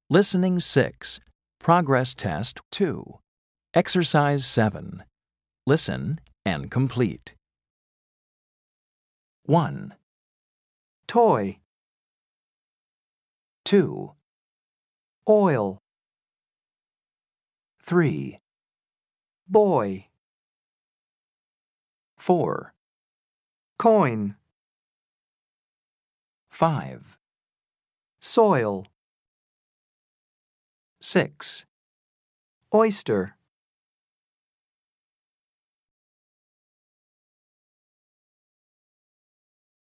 Listening 6. Progress Test 2. Exercise 7. Listen and complete. 1, Toy, 2, oil, 3, boy, 4, coin, 5, soil, 6, oyster,